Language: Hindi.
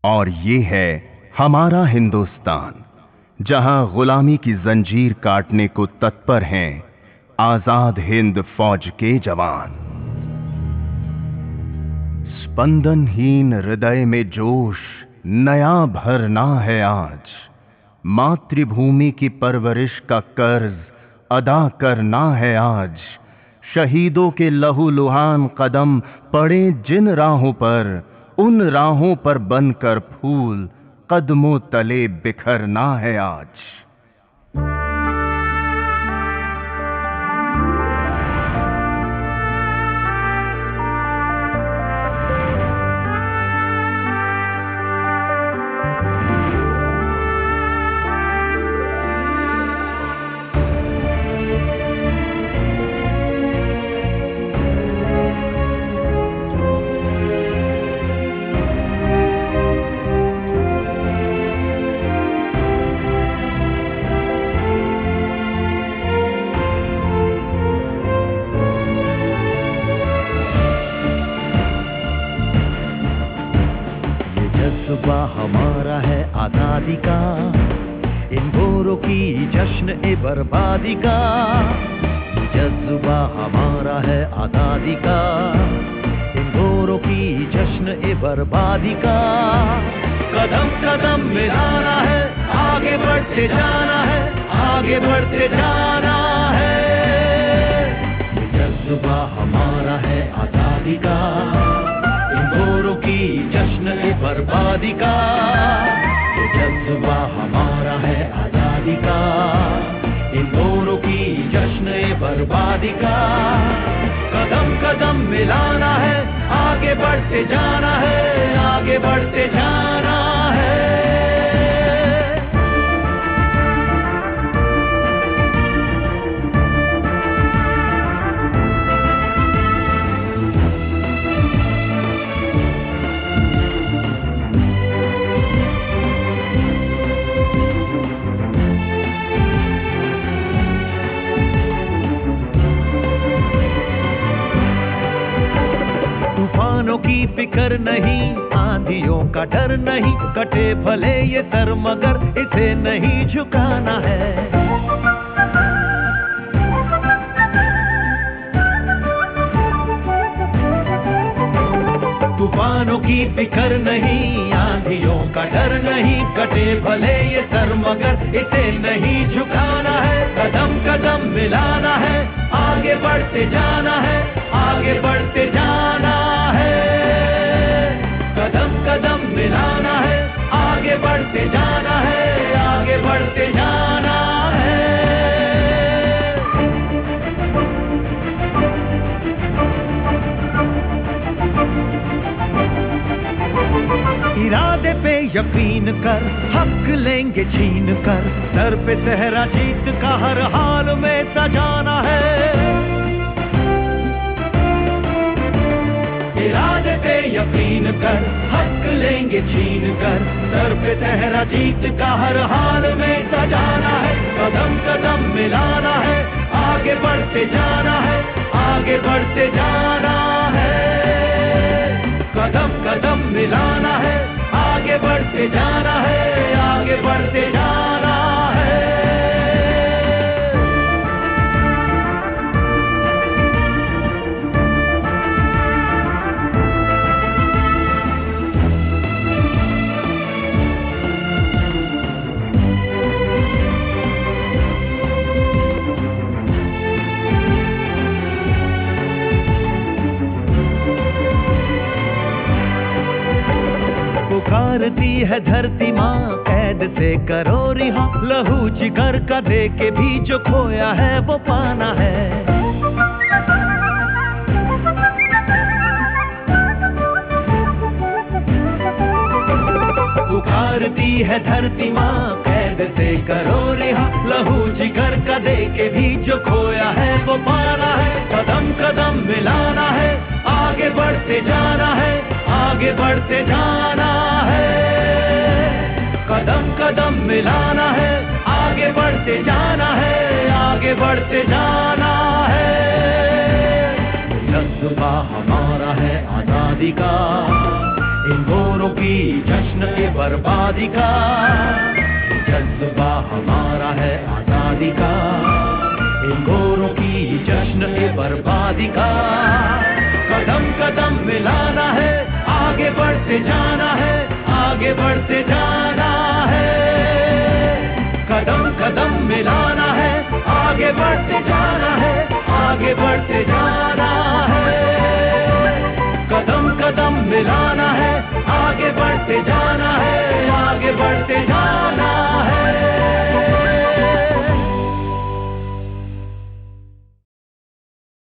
और ये है हमारा हिंदुस्तान, जहां गुलामी की जंजीर काटने को तत्पर हैं आजाद हिंद फौज के जवान। स्पंदनहीन हृदय में जोश नया भरना है आज, मातृभूमि की परवरिश का कर्ज अदा करना है आज। शहीदों के लहूलुहान कदम पड़े जिन राहों पर, उन राहों पर बनकर फूल कदमों तले बिखरना है आज। जज्बा हमारा है आजादी का, इन गोरों की जश्न ए बर्बादी का। जज्बा हमारा है आजादी का, इन गोरों की जश्न ए बर्बादी का। कदम कदम मिलाना है, आगे बढ़ते जाना है, आगे बढ़ते जाना है। जज्बा हमारा है आजादी का, गोरों की जश्न ए बर्बादी का। ये जज्बा हमारा है आजादी का, इन गोरों की जश्न ए बर्बादी का। कदम कदम मिलाना है, आगे बढ़ते जाना है, आगे बढ़ते जाना है। तूफानों की फिक्र नहीं, आंधियों का डर नहीं, कटे भले ये सर मगर इसे नहीं झुकाना है। तूफानों की फिक्र नहीं, आंधियों का डर नहीं, कटे भले ये सर मगर इसे नहीं झुकाना है। कदम कदम मिलाना है, आगे बढ़ते जाना है, आगे बढ़ते जाना है। कदम कदम मिलाना है, आगे बढ़ते जाना है, आगे बढ़ते जाना है। इरादे पे यकीन कर, हक लेंगे छीन कर, सर पे सहरा जीत का हर हाल में सजाना है। इरादे पे यकीन कर, हक लेंगे छीन कर, सर पे सहरा जीत का हर हाल में सजाना है। कदम कदम मिलाना है, आगे बढ़ते जाना है, आगे बढ़ते जाना है। कदम कदम मिलाना है, आगे बढ़ते जाना है, आगे बढ़ते जाना है। पुकारती है धरती माँ, कैद से करो रिहा, लहू जिगर का दे के भी जो खोया है वो पाना है। पुकारती है धरती माँ, कैद से करो रिहा, लहू जिगर का दे के भी जो खोया है वो पाना है। कदम कदम मिलाना है, आगे बढ़ते जाना है, आगे बढ़ते जाना है। कदम कदम मिलाना है, आगे बढ़ते जाना है, आगे बढ़ते जाना है। जज्बा हमारा है आजादी का, इन गोरों की जश्न बर्बादी का। जज्बा हमारा है आजादी का, इन गोरों की जश्न ए बर्बादी का। कदम कदम मिलाना है, आगे बढ़ते जाना है, आगे बढ़ते जाना है। कदम कदम मिलाना है, आगे बढ़ते जाना है, आगे बढ़ते जाना है। कदम कदम मिलाना है,